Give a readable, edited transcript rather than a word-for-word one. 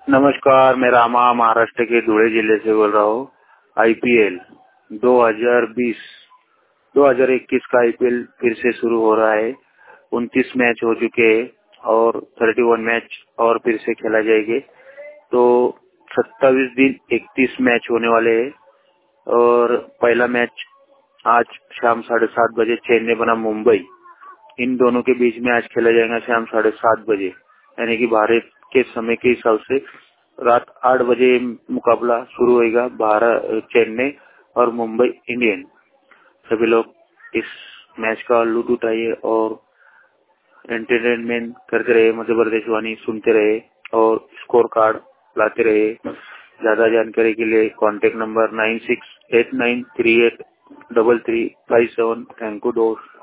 नमस्कार, मैं रामा महाराष्ट्र के धुले जिले से बोल रहा हूँ। आईपीएल 2021 का आईपीएल फिर से शुरू हो रहा है। 29 मैच हो चुके हैं और 31 मैच और फिर से खेला जाएंगे। तो 27 दिन 31 मैच होने वाले हैं और पहला मैच आज शाम 7:30 बजे चेन्नई बनाम मुंबई, इन दोनों के बीच में आज खेला जाएगा शाम 7:30 बजे, यानी कि भारत के समय के हिसाब से रात 8 बजे मुकाबला शुरू होगा। भारत चेन्नई और मुंबई इंडियन। सभी लोग इस मैच का लुत्फ उठाइए और एंटरटेनमेंट करते रहे, मध्य प्रदेश वाणी सुनते रहे और स्कोर कार्ड लाते रहे। ज्यादा जानकारी के लिए कॉन्टेक्ट नंबर 9689383357। थैंक यू दोस्त।